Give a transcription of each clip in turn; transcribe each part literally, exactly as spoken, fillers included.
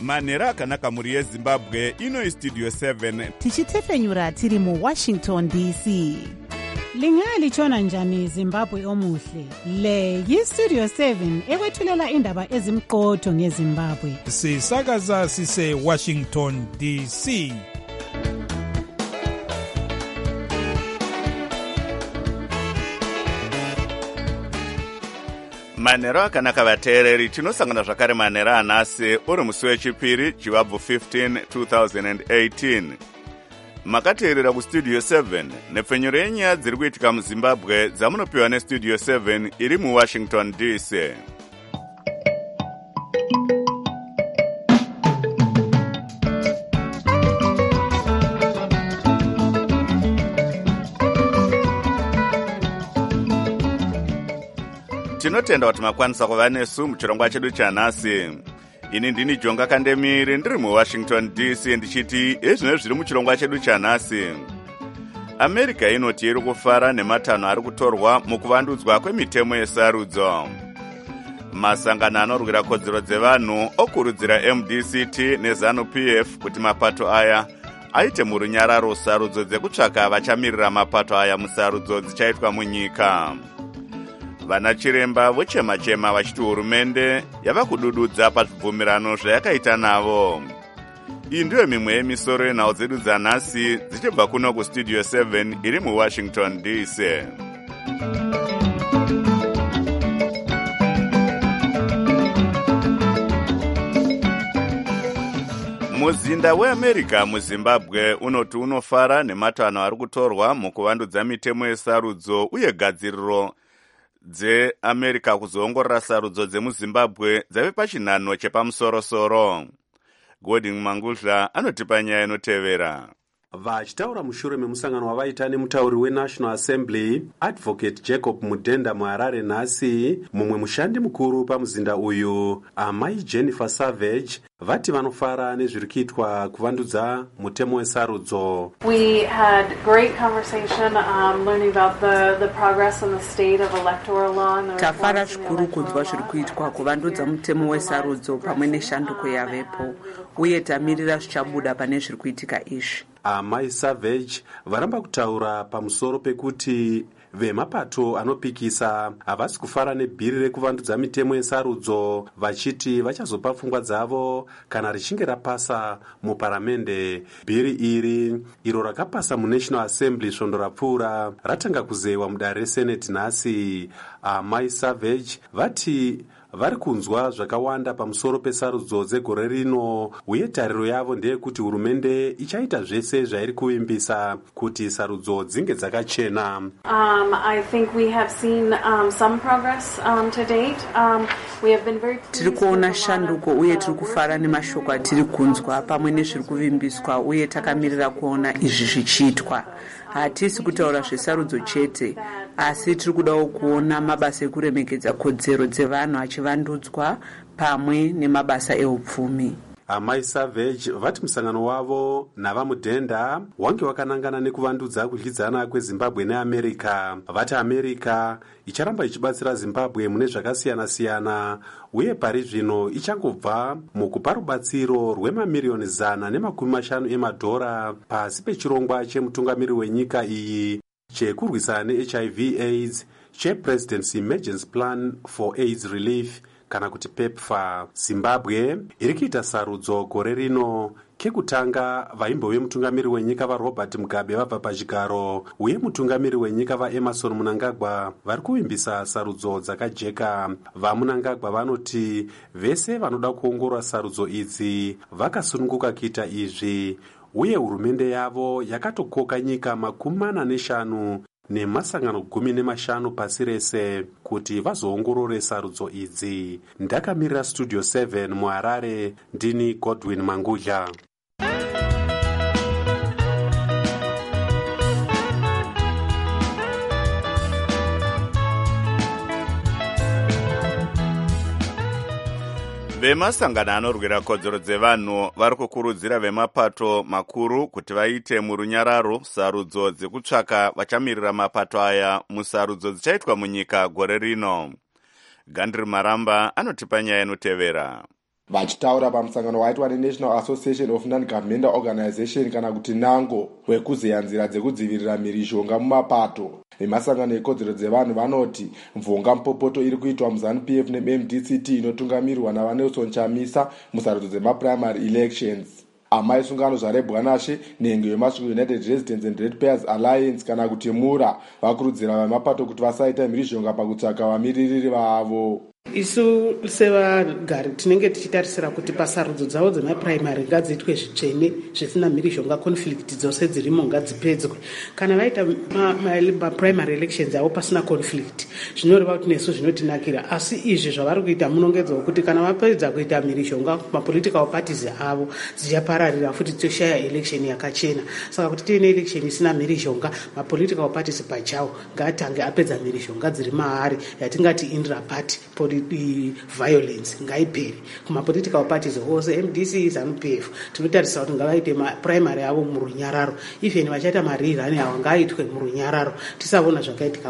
manhero akanaka mhuri yezimbabwe. Ino istudio seven tichitefenyura tiri muwashington D C. Lingalitshona njani Zimbabwe omuhle? Le yistudio seven ekwethulela indaba ezimqotho ngeZimbabwe. Sisakaza sise Washington D C. manhero akanaka vateereri. Tinosangana zvakare manhero anhasi uri musi wechipiri chivabvu fifteen two thousand eighteen. Makateerera kustudio seven nepfenyuro yenyaya dziri kuitika muzimbabwe dzamunopiwa nestudio seven iri muwashington D C. Tinotenda kuti makwanisa kuva nesu muchirongwa chedu chanhasi. Ini ndini Jonga Kandemiri ndiri muwashington D C ndichiti ezvino zviri muchirongwa chedu chanhasi. America inoti iri kufara nematanho ari kutorwa mukuvandudzwa kwemitemo yesarudzo. Masangano anorwira kodzero dzevanhu okurudzira M D C T neZANU P F kuti mapato aya aite murunyararo sarudzo dzekutsvaka vachamirira mapato aya musarudzo dzichaitwa munyika. Vana chiremba vochema-chema vachiti hurumende yava kudududza pazvibvumirano zvayakaita navo. Iyi ndiyo mimwe yemisoro yenhau dzedu dzanhasi dzichibva kuno kustudio seven iri muwashington D C. Muzinda weAmerica muZimbabwe unoti unofara nematanho ari kutorwa mukuvandudza mitemo yesarudzo uye gadziriro dzeAmerica kuzoongorora sarudzo dzemuZimbabwe dzave pachinhano chepamusoro-soro. Goding Mangudla anotipa nyaya inotevera. Vachitaura mushure memusangano wavaita nemutauri weNational Assembly Advocate Jacob Mudenda muHarare nhasi, mumwe mushandi mukuru pamuzinda uyu amai Jennifer Savage vati vanofara nezviri kuitwa kuvandudza mutemo wesarudzo. We had great conversation um, learning about the, the progress in the state of electoral law. And the tafara zvikuru kunzwa zviri kuitwa kuvandudza mutemo wesarudzo pamwe neshanduko yavepo uye tamirira zvichabuda pane zviri kuitika izvi. Amai Savage varamba kutaura pamusoro pekuti vemapato anopikisa havasi kufara nebhiri rekuvandudza mitemo yesarudzo, vachiti vachazopa pfungwa dzavo kana richinge rapasa muparamende. Bhiri iri iro rakapasa muNational Assembly svondo rapfuura ratanga kuzeyiwa mudare reSenate nhasi. Amai Savage vati vari kunzwa zvakawanda pamusoro pesarudzo dzegore rino uye tariro yavo ndeyekuti hurumende ichaita zvese zvairi kuvimbisa kuti sarudzo dzinge dzakachena. Um, I think we have seen um, some progress um, to date. Um, we have been very pleased. Tiri kuona shanduko uye tiri kufara nemashoko atiri kunzwa pamwe nezviri kuvimbiswa uye takamirira kuona izvi zvichiitwa. Hatisi kutaura zvesarudzo chete, asi tiri kudawo kuona mabasa ekuremekedza kodzero dzevanhu achivandudzwa pamwe nemabasa eupfumi. Amai Savage vati musangano wavo navamudhenda wange wakanangana nekuvandudza kudyidzana kweZimbabwe neAmerica. Vati America icharamba ichibatsira Zimbabwe mune zvakasiyana-siyana uye pari zvino ichangobva mukupa rubatsiro rwemamiliyoni zana nemakumi mashanu emadhora pasi pechirongwa chemutungamiri wenyika iyi chekurwisana neH I V AIDS chePresident's Emergency Plan for AIDS Relief kana kuti PEPFAR. Zimbabwe iri kuita sarudzo gore rino. Kekutanga vaimbove mutungamiri wenyika vaRobert Mugabe vabva pachigaro uye mutungamiri wenyika vaEmerson Mnangagwa vari kuvimbisa sarudzo dzakajeka. VaMnangagwa vanoti vese vanoda kuongorora sarudzo idzi vakasununguka kuita izvi uye hurumende yavo yakatokoka nyika makumi mana neshanu nemasangano gumi nemashanu pasi rese kuti vazoongorore sarudzo idzi. Ndakamirira studio seven muHarare, ndini Godwin Mangudla. Vemasangano anorwira kodzero dzevanhu vari kukurudzira vemapato makuru kuti vaite murunyararo sarudzo dzekutsvaka vachamirira mapato aya musarudzo dzichaitwa munyika gore rino. Gandri Maramba anotipa nyaya inotevera. Vachitaura pamusangano waitwa neNational Association of Non-Governmental Organization kana kuti nango wekuzeya nzira dzekudzivirira mhirizhonga mumapato. Vemasangano ekodzero dzevanhu vanoti mvonga mupopoto iri kuitwa muZANU P F neM D C T inotungamirwa naVanelson Chamisa musarudzo dzemaprimary elections. Amai sungano zvarebwanashe nengo yemasvingo United Residents and Ratepayers Alliance kana kuti mura vakurudzira vemapato kuti vasaita mhirizhonga pakutsvaka vamiririri vavo. Isu sevagari tinenge tichitarisira kuti pasarudzo dzavo dzemaprimary ngadziitwe zvitsvene zvisina mhirizhonga, conflict dzose dzirimo ngadzipedzwe. Kana vaita maprimary elections avo pasina conflict zvinoreva kuti nesu zvinotinakira, asi izvi zvavari kuita munongedzawo kuti kana vapedza kuita mhirizhonga mapolitical parties avo dzichapararira futi dzoshaya election yakachena. Saka kuti tiine election isina mhirizhonga, mapolitical parties pachawo ngaatange apedza mhirizhonga dziri maari yatingati intra-party violence ngaiperi kumapolitical parties ose. M D C ZANU P F tinotarisa kuti ngavaite maprimary avo murunyararo, even vachaita marirani avo ngaaitwe murunyararo, tisaona zvakaitika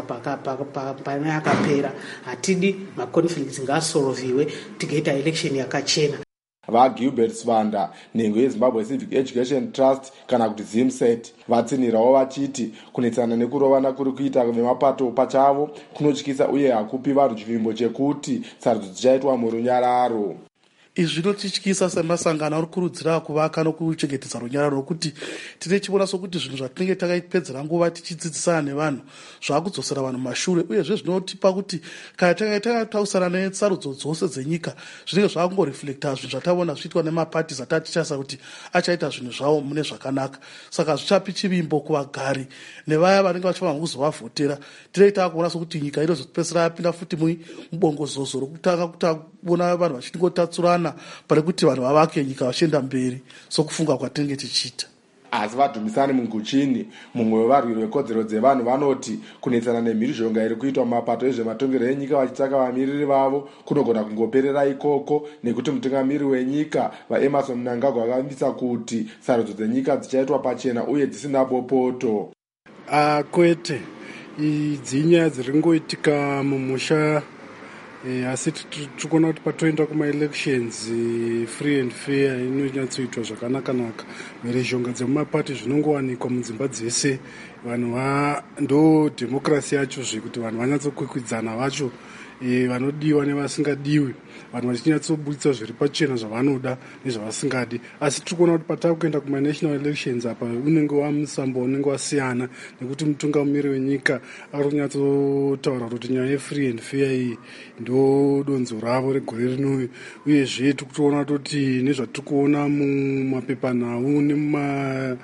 pane yakapera. Hatidi maconflicts ngaasolviwe tigaita election yakachena. VaGilbert Svanda nhengo yeZimbabwe Civic Education Trust kana kuti ZIMSET vatsinirawo vachiti kunetsana nekurovana kuri kuita vemapato pachavo kunotyisa uye hakupi vanhu chivimbo chekuti sarudzo dzichaitwa murunyararo. Izvi zvinotityisa semasangano ari kurudzira kuvaka nokuchengetedza runyararo nokuti tine chiona sokuti zvinhu zvatinenge takaipedzera nguva tichidzidzisana nevanhu zvaakudzosera vanhu mashure, uyezve zvinotipa kuti kana tange takatausana nesarudzo dzose dzenyika zvinenge zvakungoreflecta zvinhu zvataona zviitwa nemaparties atatichasa kuti achaita zvinhu zvavo mune zvakanaka. Saka zvichapi chivimbo kuvagari nevaya vanenge vachifanira kuzovavhotera. Tinenge taakuona sokuti nyika inozopedzisira yapinda futi mubongozozo rokutanga kutaona vanhu vachingotatsurana pane kuti vanhu vavake nyika vachienda mberi sokufunga kwatinenge tichiita. Asi vadhumisani munguchini mumwe wevarwiri vekodzero dzevanhu vanoti kunetsana nemhirizhonga iri kuitwa mumapato ezvematongero enyika vachitsvaka vamiriri vavo kunogona kungoperera ikoko, nekuti mutungamiri wenyika vaEmerson Mnangagwa vakavambisa kuti sarudzo dzenyika dzichaitwa pachena uye dzisina bopoto. Ah, kwete idzi inyaya dziri ngoitika mumusha. E, asi tikuona kuti patoenda kuma-elections free and fair inonyatsoitwa zvakanaka-naka. Mhirizhonga dzemumapati zvinongowanikwa mudzimba dzese. Vanhu ndo dhemokrasi yacho zvekuti vanhu vanyatsokwikwidzaana vacho e, vanodiwa nevasingadiwi, vanhu vachinyatsobudisa zviri pachena zvavanoda nezvavasingadi. Asi tikuona kuti patava kuenda kuma-national elections apa unenge wamusambo unenge wasiyana, nekuti mutungamiri wenyika ari kunyatsotaura kuti nyaya yefree and fair iyi ndo donzo ravo regore rino, uyezve tikutoona kuti nezvatikuona mumapepanhau nemuma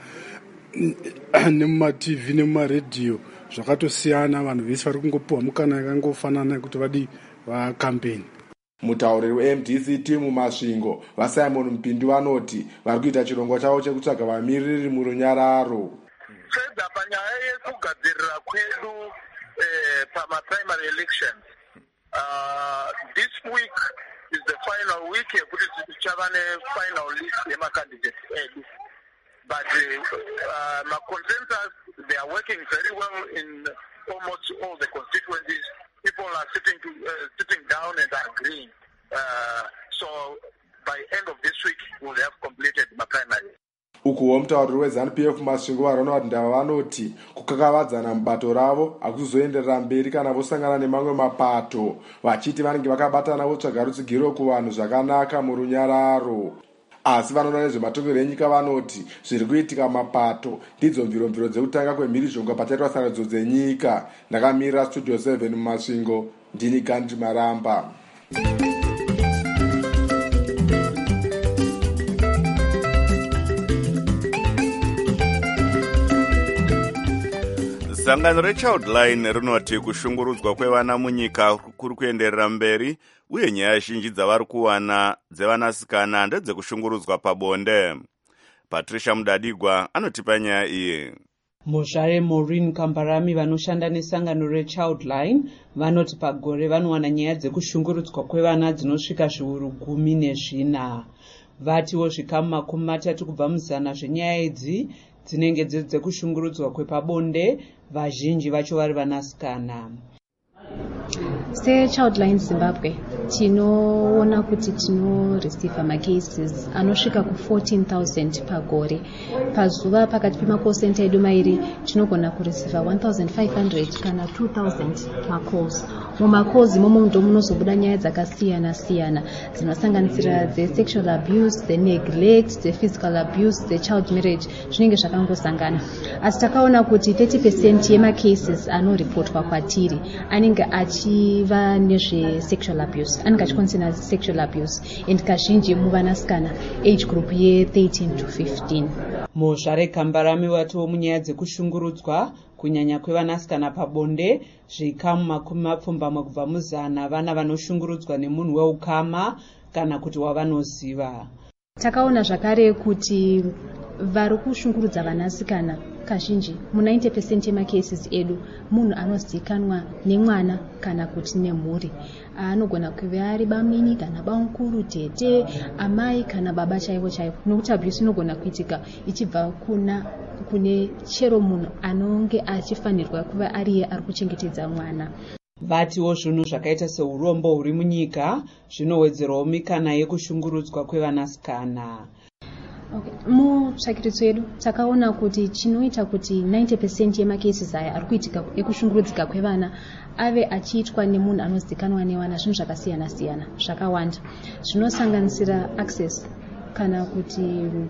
nemuma-T V nemuma-radio zvakatosiyana. Vanhu vese vari kungopiwa mukana yakangofanana yekuti vadi vakampeni. Mutauriri weM D C T mumasvingo vaSimon Mpindi vanoti vari kuita chirongwa chavo chekutsvaga vamiriri murunyararo. Fedha panyaya yekugadzirira kwedu pamaprimary elections. This week is the final week yekuti tichava nefinal list yemacandidates edu. But uh, my consensus, they are working very well in almost all the constituencies. People are sitting to, uh, sitting down and agreeing. Uh, so by end of this week, we'll have completed my primary. Ukuwo mutauriri weZANU P F masvingo varona kuti ndava vanoti kukakavadzana mubato ravo hakuzoenderera mberi kana vosangana nemamwe mapato, vachiti vanenge vakabatana votsvaga rutsigiro kuvanhu zvakanaka murunyararo. Asi vanoona nezvematongero enyika vanoti zviri kuitika mapato ndidzo mviromviro dzekutanga kwemhirizhonga pachaitwa sarudzo dzenyika. Ndakamirira Studio seven mumasvingo, ndini Gandhi Maramba. Sangano reChildline rinoti kushungurudzwa kwevana munyika kuri kuenderera mberi, uye nyaya zhinji dzavari kuwana dzevanasikana ndedzekushungurudzwa pabonde. Patricia Mudadigwa anotipa nyaya iyi. Muzvare Maureen Kambarami vanoshanda nesangano reChildline vanoti pagore vanowana nyaya dzekushungurudzwa kwevana dzinosvika zviuru gumi nezvina. Vatiwo zvikamu makumi matatu kubva muzana zvenyaya idzi dzinenge dzekushungurudzwa kwepabonde, vazhinji vacho vari vanasikana. seChildline Zimbabwe tinoona kuti tinoreceiva macases anosvika ku fourteen thousand pagore. Pazuva pakati pemacall center edu mairi tinogona kureceiva one thousand five hundred kana two thousand macalls. Mumacalls imomo ndo munozobuda nyaya dzakasiyana siyana dzinosanganisira dzesexual abuse, dzeneglect, dzephysical abuse, dzechild marriage, zvinenge zvakangosangana. Asi takaona kuti thirty percent yemacases anoripotwa kwatiri anenge achiva nezvesexual abuse, anenge achiconcern sexual abuse, and kazhinji muvanasikana age group ye thirteen to fifteen. Muzvare Kambarami watiwo munyaya dzekushungurudzwa kunyanya kwevanasikana pabonde, zvikamu makumi mapfumbamwe kubva muzana vana vanoshungurudzwa nemunhu weukama kana kuti wavanoziva. Takaona zvakare kuti vari kushungurudza vanasikana kazhinji mu ninety percent yemacases edu munhu anozikanwa nemwana kana kuti nemhuri. Anogona kuva ari bamini kana bamukuru, tete, amai kana baba chaivo chaivo. Nokuti abuse inogona kuitika ichibva kuna kune chero munhu anonge achifanirwa kuva ariye ari kuchengetedza mwana. Vatiwo zvinhu zvakaita seurombo huri munyika zvinowedzerawo mikana yekushungurudzwa kwevanasikana. Okay. Mutsvakiritso yedu takaona kuti chinoita kuti ninety percent yemacases aya ari kuitika ekushungurudzika kwevana ave achiitwa nemunhu anozikanwa nevana zvinhu zvakasiyana siyana zvakawanda zvinosanganisira access kana kuti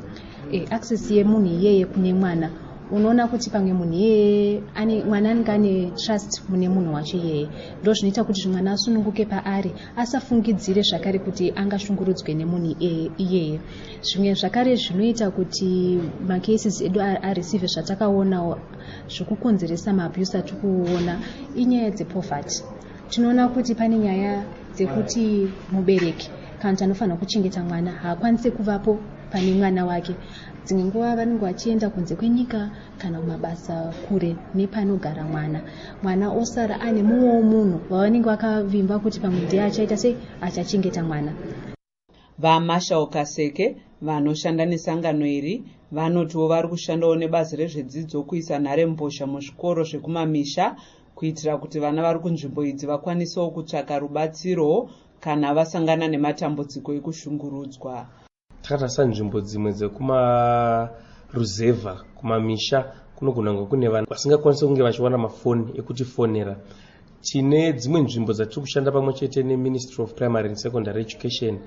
eh, access yemunhu iyeye kune mwana. Unoona kuti pamwe munhu iyeye ane mwana anenge ane trust mune munhu wacho iyeye, ndo zvinoita kuti mwana asununguke paari asafungidzire zvakare kuti angashungurudzwe nemunhu iyeye. Zvimwe zvakare zvinoita kuti macases edu areceive zvatakaona zvokukonzeresa maabuse atikuona inyaya dzepoverty. Tinoona kuti pane nyaya dzekuti mubereki kana kuti anofanira kuchengeta mwana haakwanisi kuvapo pane mwana wake. Dzimwe nguva vanenge vachienda kunze kwenyika kana kumabasa kure nepanogara mwana. Mwana osara ane mumwewo munhu wavanenge vakavimba kuti pamwe ndiye achaita sei achachengeta mwana. VaMarshall Kaseke vanoshanda nesangano iri vanotiwo vari kushandawo nebazi rezvedzidzo kuisa nharembozha muzvikoro zvekumamisha kuitira kuti vana vari kunzvimbo idzi vakwanisewo kutsvaka rubatsiro kana vasangana nematambudziko ekushungurudzwa. Takatarisa nzvimbo dzimwe dzekumaruzevha kumamisha kunogona kunge kune vanhu vasingakwanisi kunge vachiwana mafoni ekuti fonera. Tine dzimwe nzvimbo dzatiri kushanda pamwe chete neMinistry of Primary and Secondary Education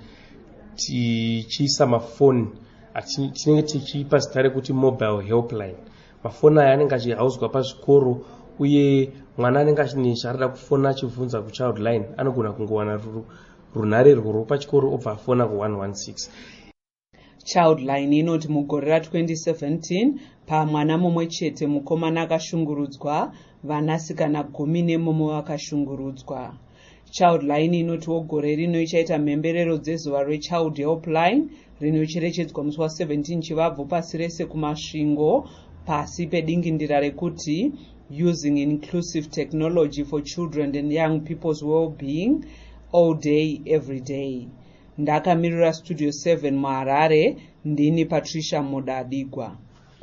tichiisa mafoni tinenge tichipa zita rekuti mobile helpline. Mafoni aya anenge achihauswa pazvikoro uye mwana anenge achine chaarida kufona achibvunza kuChildline anogona kungowana runhare rwuri pachikoro obva afona ku one one six. Childline inoti mugore ra twenty seventeen pamwana mumwe chete mukomana akashungurudzwa, vanasikana gumi nemumwe vakashungurudzwa. Childline inotiwo gore rino ichaita mhemberero dzezuva reChild Helpline rinocherechedzwa musi wa seventeen Chivabvu pasi rese kumasvingo pasi pedingindira rekuti Using Inclusive Technology for Children and Young People's Well-being All Day Every Day. Ndakamirira Studio seven muHarare, ndini Patricia Mudadigwa.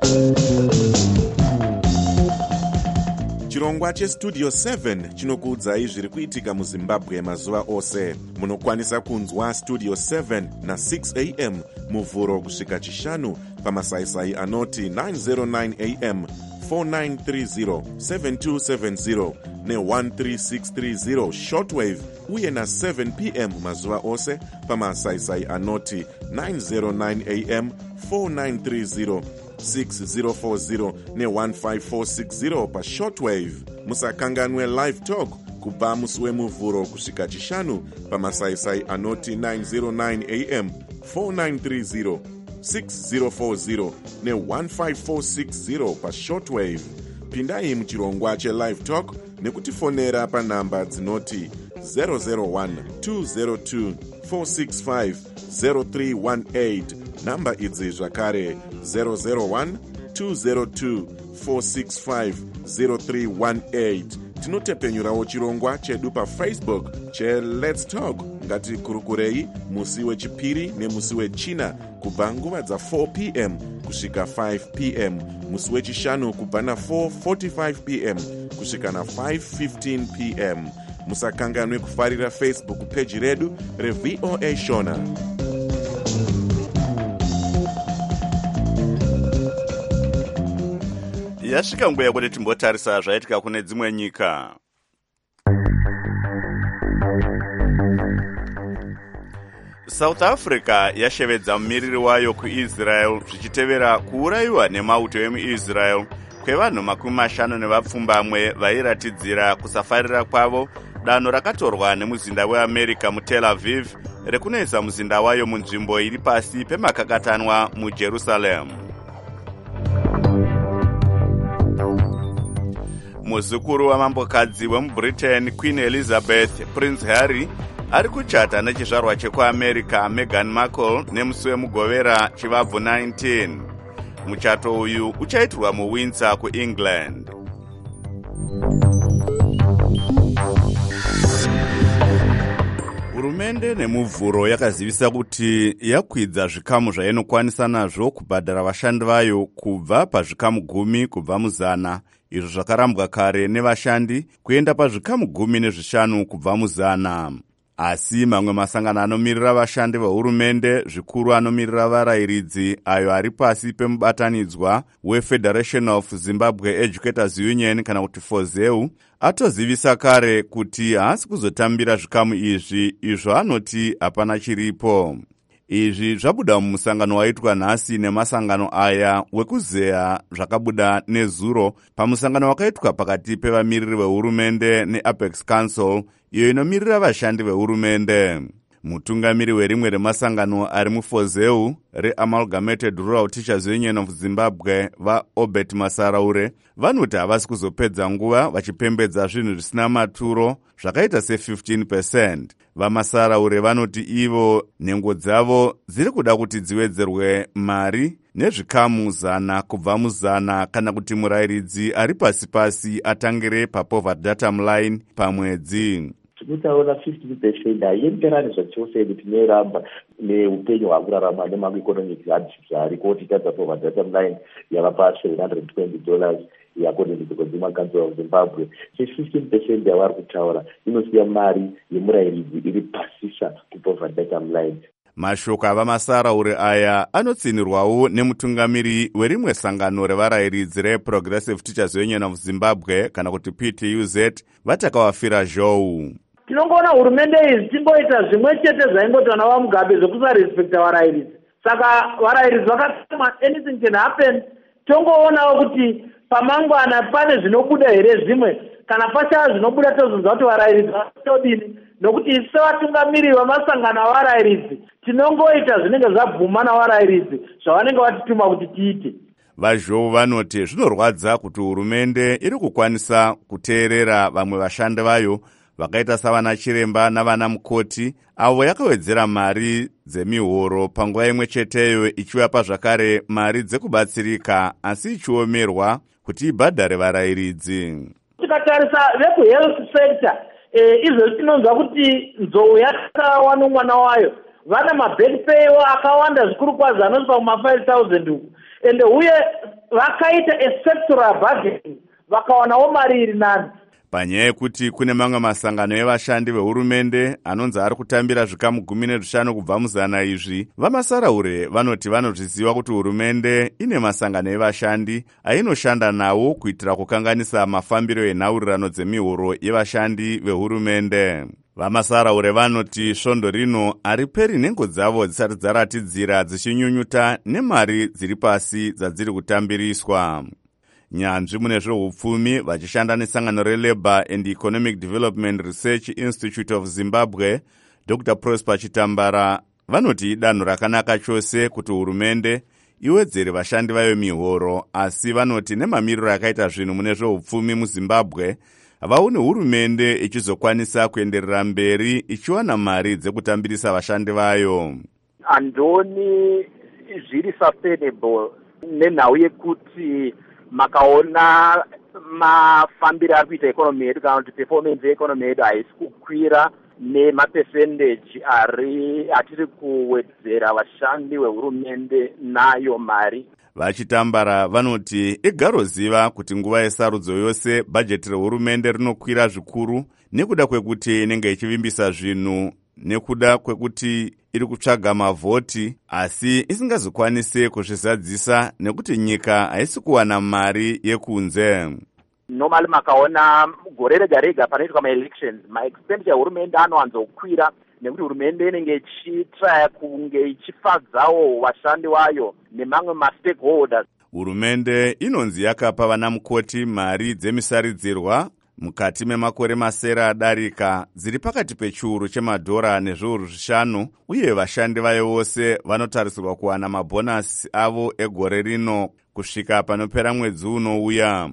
Chirongwa cheStudio seven chinokuudzai zviri kuitika muZimbabwe mazuva ose. Munokwanisa kunzwa Studio seven na six a m muvhuro kusvika chishanu pamasaisai anoti nine oh nine a m, four nine three zero, seven two seven zero ne one three six three zero shortwave uye na seven p m mazuva ose pamasaisai anoti nine oh nine a m, four nine three zero, six zero four zero ne one five four six zero pa shortwave. Musakanganwe live talk kubva musi wemuvhuro kusvika chishanu pamasaisai anoti nine oh nine a m, four nine three zero, six zero four zero ne one five four six zero pa shortwave. Pindai muchirongwa chelive talk nekutifonera panhamba dzinoti zero zero one, two zero two, four six five, zero three one eight. Namba idzi zvakare zero zero one, two zero two, four six five, zero three one eight. Tinotepenyurawo chirongwa chedu pa Facebook che Let's Talk ngati kurukurei musi wechipiri nemusi wechina kubva nguva dza four p m kusvika five p m, musi wechishanu kubva na four forty-five p m kusvika na five fifteen p m. musakanganwe kufarira Facebook peji redu revoa Shona. Yasvika nguva yekuti timbotarisa zvaitika kune dzimwe nyika. South Africa yashevedza mumiriri wayo kuIsrael zvichitevera kuurayiwa nemauto emuIsrael kwevanhu makumi mashanu nevapfumbamwe vairatidzira kusafarira kwavo danho rakatorwa nemuzinda weAmerica muTel Aviv rekunoisa muzinda wayo munzvimbo iri pasi pemakakatanwa muJerusalem. Muzukuru wamambokadzi wemuBritain Queen Elizabeth Prince Harry ari kuchata nechizvarwa chekuAmerica Meghan Markle nemusi wemugovera chivabvu nineteen. Muchato uyu uchaitirwa muWindsor kuEngland. Hurumende nemuvhuro yakazivisa kuti yakwidza zvikamu zvainokwanisa nazvo kubhadhara vashandi vayo kubva pazvikamu gumi kubva muzana, izvo zvakarambwa kare nevashandi kuenda pazvikamu gumi nezvishanu kubva muzana. Asi mamwe masangano anomirira vashandi vehurumende, zvikuru anomirira varayiridzi ayo ari pasi pemubatanidzwa weFederation of Zimbabwe Educators Union kana kuti FOZEU, atozivisa kare kuti haasi kuzotambira zvikamu izvi, izvo anoti hapana chiripo. Izvi zvabuda mumusangano waitwa nhasi nemasangano aya wekuzeya zvakabuda nezuro pamusangano wakaitwa pakati pevamiriri vehurumende neApex Council, iyo inomirira vashandi vehurumende. Mutungamiri werimwe remasangano ari muFOZEU reAmalgamated Rural Teachers Union of Zimbabwe vaObert Masaraure vanoti havasi kuzopedza nguva vachipembedza zvinhu zvisina maturo zvakaita se fifteen percent. VaMasaraure vanoti ivo nhengo dzavo dziri kuda kuti dziwedzerwe mari nezvikamu zana kubva muzana kana kuti murayiridzi ari pasi pasi atangire papoverty datum line pamwedzi. Tinotaura fifteen percent haienderani zvachose kuti tinoramba neupenyu hwakurarama nemaeconomic hardship ariko kuti tadza poverty datum line yava paseven hundred twenty dollars according to the Consumer Council of Zimbabwe. fifteen percent yavari kutaura inosiya mari yemurayiridzi iri pasisa kupoverty datum line. Mashoko avaMasaraure aya anotsinirwawo nemutungamiri werimwe sangano revarayiridzi reProgressive Teachers Union of Zimbabwe kana kuti P T U Z vatakawafira zhou. Tinongoona hurumende idzi tingoita zvimwe chete zvaingoti vana vaMugabe zvokusarespekta varayiridzi. Saka varayiridzi vakatama anything can happen. Tongoonawo kuti pamangwana pane zvinobuda here zvimwe kana pachava zvinobuda tozonzwa kuti varayiridzi vatodini, nokuti isi sevatungamiri vamasangano avarayiridzi tinongoita zvinenge zvabvuma navarayiridzi zvavanenge vatituma kuti tiite. Vazhou vanoti zvinorwadza kuti hurumende iri kukwanisa kuteerera vamwe vashandi vayo vakaita savana chiremba navana mukoti avo yakawedzera mari dzemihoro panguva imwe cheteyo ichivapa zvakare mari dzekubatsirika asi ichiomerwa kuti ibhadhare varayiridzi. Tikatarisa vekuhealth sector eh, izvo tinonzwa kuti nzou yakawa nomwana wayo vana maback pay akawanda zvikuru kwazvo anosvika kuma five thousand uku ende uye vakaita esectoral bargaining vakawanawo mari iri nani. Panyaya yekuti kune mamwe masangano evashandi vehurumende anonzi ari kutambira zvikamu gumi nezvishanu kubva muzana izvi, vaMasaraure vanoti vanozviziva kuti hurumende ine masangano evashandi ainoshanda nawo kuitira kukanganisa mafambiro enhaurirano dzemihoro yevashandi vehurumende. VaMasaraure vanoti svondo rino hariperi nhengo dzavo dzisati dzaratidzira dzichinyunyuta nemari dziri pasi dzadziri kutambiriswa. Nyanzvi mune zveupfumi vachishanda nesangano reLabour and Economic Development Research Institute of Zimbabwe, Doctor Prosper Chitambara, vanoti danho rakanaka chose kuti hurumende iwedzere vashandi vayo mihoro, asi vanoti nemamiriro akaita zvinhu mune zveupfumi muZimbabwe vaone hurumende ichizokwanisa kuenderera mberi ichiwana mari dzekutambirisa vashandi vayo. Andoni zviri sustainable nenhau yekuti makaona mafambiro ari kuita ekonomi yedu kana kuti performance yeekonomi yedu haisi kukwira nemapercentage ari atiri kuwedzera vashandi vehurumende nayo mari. Vachitambara vanoti igaroziva kuti nguva yesarudzo yose bhajeti rehurumende rinokwira zvikuru nekuda kwekuti inenge ichivimbisa zvinhu, nekuda kwekuti iri kutsvaga mavhoti asi isingazokwanisi kuzvizadzisa nekuti nyika haisi kuwana mari yekunze. Normally makaona gore rega rega panoitwa ma-elections, ma-expenditure hurumende anowanzokwira nekuti hurumende inenge ichitraya kunge ichifadzawo vashandi vayo nemamwe ma-stakeholders. Hurumende inonzi yakapa vana mukoti mari dzemisaridzirwa mukati memakore masere adarika dziri pakati pechiuru chemadhora nezviuru zvishanu, uye vashandi vayo vose vanotarisirwa kuwana mabhonasi avo egore rino kusvika panopera mwedzi unouya.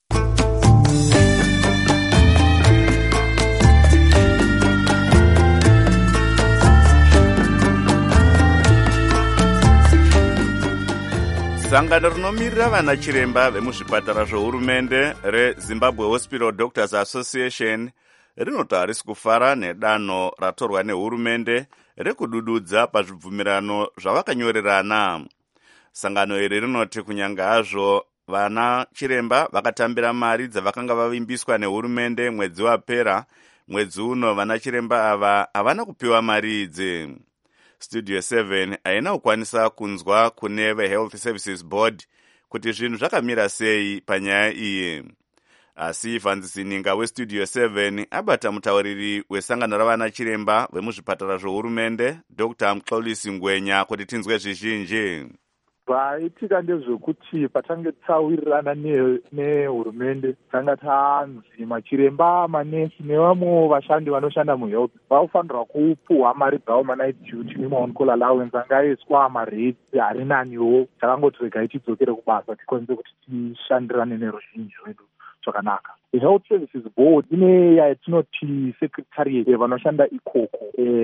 Sangano rinomirira vana chiremba vemuzvipatara zvohurumende reZimbabwe Hospital Doctors Association rinoti harisi kufara nedanho ratorwa nehurumende rekudududza pazvibvumirano zvavakanyorerana. Sangano iri rinoti kunyange hazvo vana chiremba vakatambira mari dzavakanga vavimbiswa nehurumende mwedzi wapera, mwedzi uno vana chiremba ava havana kupiwa mari idzi. Studio seven haina kukwanisa kunzwa kune veHealth Services Board kuti zvinhu zvakamira sei panyaya iyi. Asi Vanzininga weStudio seven abata mutauriri wesangano ravana chiremba vemuzvipatara zvohurumende Doctor Mxolisi Ngwenya kuti tinzwe zvizhinji. Zvaitika ndezvekuti patange tsawirirana nehurumende tanga tanzi machiremba, manesi nevamwe vashandi vanoshanda muhealth vaufanirwa kupuhwa mari dzavo manight duty nemaon-call allowance angaiswa marate ari naniwo. Takangoti regai tidzokere kubasa tikwanise kuti tishandirane neruzhinji rwedu zvakanaka. The Health Services Board ine yatinoti secretariat vanoshanda ikoko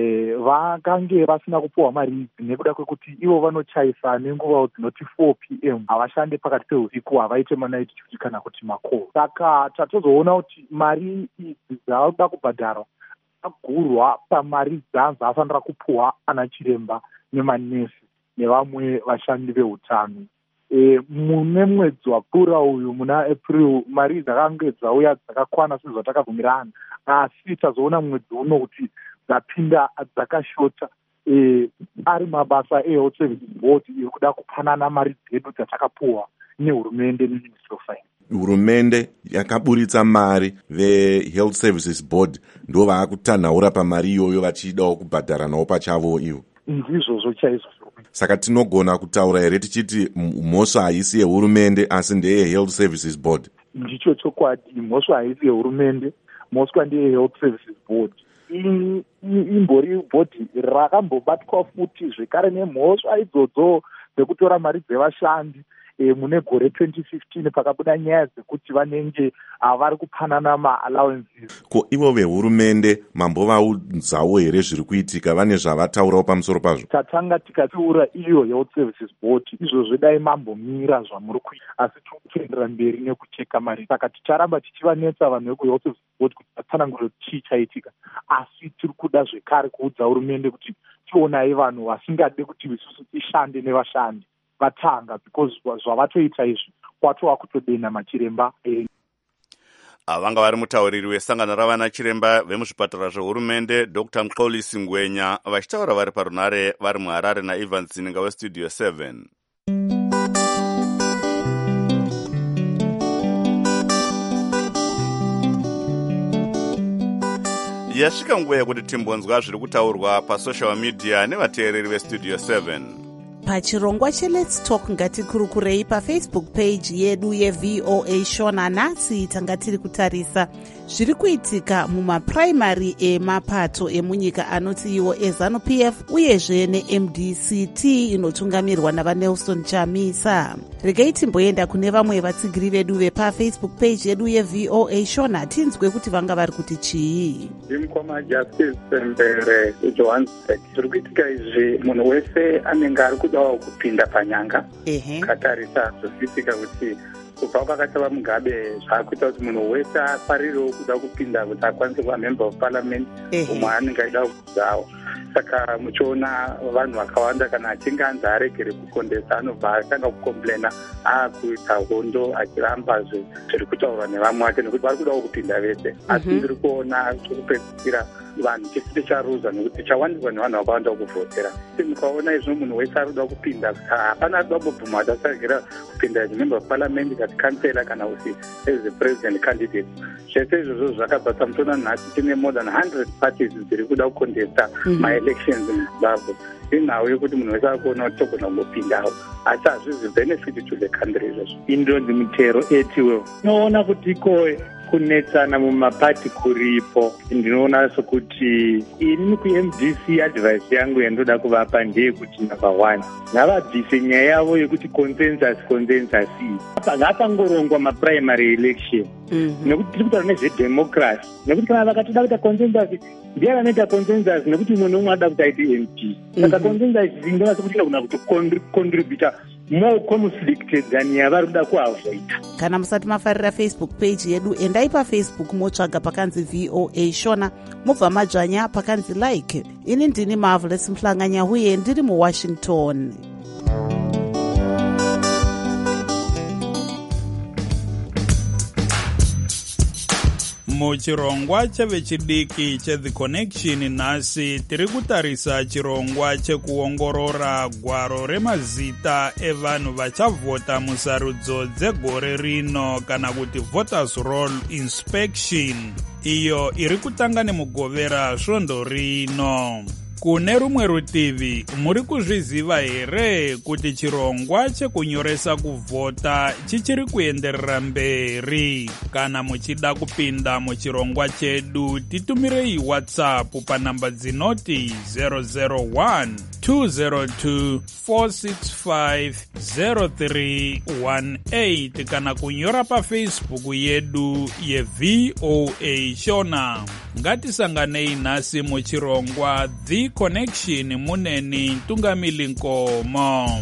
vakange vasina kupuhwa mari idzi nekuda kwekuti ivo vanochaisa nenguva dzinoti four p m havashande pakati peusiku, havaite manight duty kana kuti macall. Saka tatozoona kuti mari idzi dzavada kubhadharwa agurwa pamari dzaafanira kupuhwa ana chiremba nemanesi nevamwe vashandi veutano. E, mune mwedzi wapfuura uyu muna April mari dzakange dzauya dzakakwana sezvatakabvumirana, asi tazoona mwedzi uno kuti dzapinda dzakashota. E, ari mabasa eHealth Services Board iri kuda kupanana mari dzedu dzatakapuhwa nehurumende neMinistry of Finance. Hurumende yakaburitsa mari, veHealth Services Board ndo vaakutanhaura pamari iyoyo vachidawo kubhadhara nawo pachavo ivo. Ndizvozvo chaizvo. Saka tinogona kutaura here tichiti mhosva haisi yehurumende asi ndeyeHealth Services Board? Ndicho chokwadi, mhosva haisi yehurumende, mhosva ndeyeHealth Services Board. Imbori bhodhi rakambobatwa futi zvekare nemhosva idzodzo dzekutora mari dzevashandi e, mune gore twenty fifteen pakabuda nyaya dzekuti vanenge vari kupanana ma-allowances. Ko ivo vehurumende mambovaudzawo here zviri kuitika, vane zvavataurawo pamusoro pazvo? Tatanga tikatiura iyo Health Services Board izvozvo dai mambomira zvamuri kuita, asi tikuendera mberi nekucheka mari. Saka ticharamba tichivanetsa vanhu vekuHealth Services Board kuti vatsanangure chii chaitika, asi tiri kuda zvekare kuudza hurumende kuti tionai vanhu vasingade kuti isusu tishande nevashandi vatanga, because zvavatoita izvi kwatova kutodena machiremba. Avanga vari mutauriri wesangano ravana chiremba vemuzvipatara zvohurumende Doctor Mxolisi Ngwenya vachitaura vari parunare vari muHarare naIvan Zininga weStudio seven. Yasvika nguva yekuti timbonzwa zviri kutaurwa pasocial media nevateereri veStudio seven. Pachirongwa cheLet's Talk ngatikurukurei pafacebook page yedu yeV O A Shona. Nhasi tanga tiri kutarisa zviri kuitika mumapuraimari emapato emunyika anoti iwo eZANU P F uyezve neM D C T inotungamirwa navaNelson Chamisa. Regai timboenda kune vamwe vatsigiri vedu vepafacebook page yedu yeV O A Shona tinzwe kuti vanga vari kuti chii. Ndimukoma Justice Sembere Johannesburg. Zviri kuitika izvi munhu wese anenge ari kudawo kupinda panyanga katarisa zvokuitika kuti kubva kwakatava Mugabe zvakuita kuti munhu wese afarirewo kuda kupinda kuti akwanise kuva member of parliament umwe anenge aida kudzawo. saka muchiona vanhu vakawanda kana achinge anzi aregere kukondesa anobva atanga kukomplaina akuita hondo achiramba zviri kutaurwa nevamwe vake nekuti vari kudawo kupinda vese asi ndiri kuona zvokupedzisira vanhu chifite charuza nekuti chawandirwa nevanhu vakawanda kuvhotera mukaona izvo munhu wese ari kuda kupinda hapana ari kuda kubvuma kuti asarigera kupinda as member of parliament kati kansela kana kuti as a president candidate zvese izvozvo zvakabva tamutoona nhasi tine more than one hundred parties dziri kuda kukondesta maelections muzimbabwe inhau yekuti munhu wese ari kuona kuti togona kungopindawo asi hazvizi benefit to the country izvozvo indonzi mutero etiwe unoona kuti ikoye kunetsana mumapati kuripo. Ndinoona sokuti ini ku-M D C advice yangu yandoda kuvapa ndeyekuti number one ngavabvise nyaya yavo yekuti consensus consensus ngapangorongwa maprimary election nekuti tiri kutaura nezvedemocracy nekuti kana vakatoda kuita consensus ndiye vanoita consensus nekuti umwe nomwe ada kuti aite M P saka consensus ndinoona sokuti inogona kuti contributa more conflicted than yavari kuda kuavoida. Kana musati mafarira Facebook page yedu endai pafacebook motsvaga pakanzi V O A Shona mobva madzvanya pakanzi like. Ini ndini Marvelous Mhlanganya uye ndiri muWashington. Muchirongwa chevechidiki cheThe Connection nhasi tiri kutarisa chirongwa chekuongorora gwaro remazita evanhu vachavhota musarudzo dzegore rino kana kuti voters roll inspection iyo iri kutanga nemugovera svondo rino. Kune rumwe rutivi muri kuzviziva here kuti chirongwa chekunyoresa kuvhota chichiri kuenderera mberi? Kana muchida kupinda muchirongwa chedu titumirei WhatsApp panhamba dzinoti zero zero one two zero two four six five zero three one eight kana kunyora paFacebook yedu yeV O A Shona. Ngatisanganei nhasi muchirongwa The Connection muneni Ntungamili Nkomo.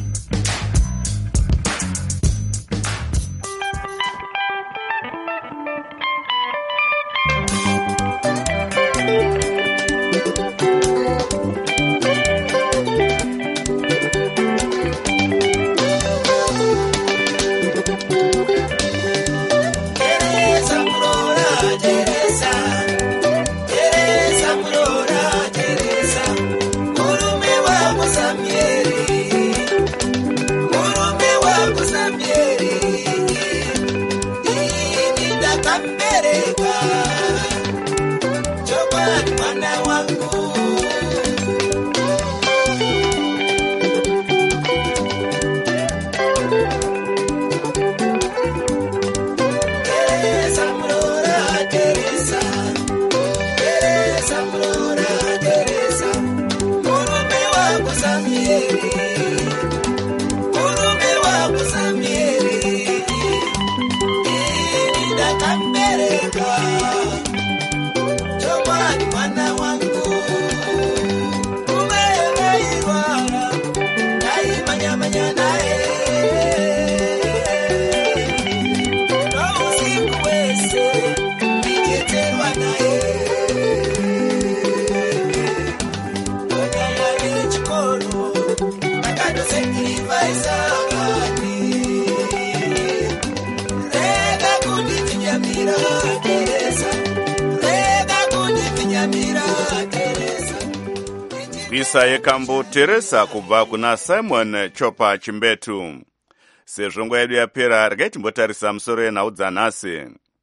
Visa yekambo Teresa kubva kuna Simon Chopa Chimbetu. Sezvo nguva yedu yapera regai timbotarisa musoro yenhau dzanhasi.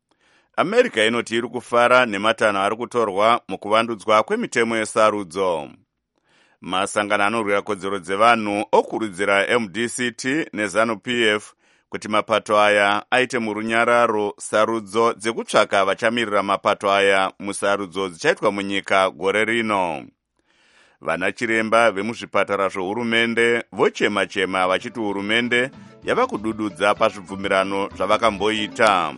America inoti iri kufara nematanho ari kutorwa mukuvandudzwa kwemitemo yesarudzo. Masangano anorwira kodzero dzevanhu okurudzira M D C T neZANU P F kuti mapato aya aite murunyararo sarudzo dzekutsvaka vachamirira mapato aya musarudzo dzichaitwa munyika gore rino. Vana chiremba vemuzvipatara zvohurumende vochema-chema vachiti hurumende yava kudududza pazvibvumirano zvavakamboita.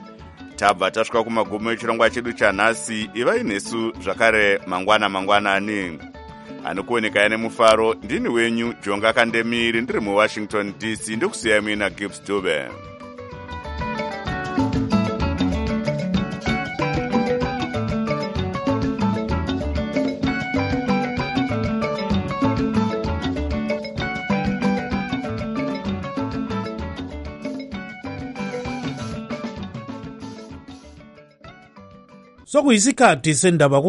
Tabva tasvika kumagumo echirongwa chedu chanhasi. Ivai nesu zvakare mangwana mangwanani. Anokuoneka ine mufaro ndini wenyu Jonga Kandemiri ndiri muWashington D C ndokusiyai muina Gibbs Dube. sokuyisikhathi sendaba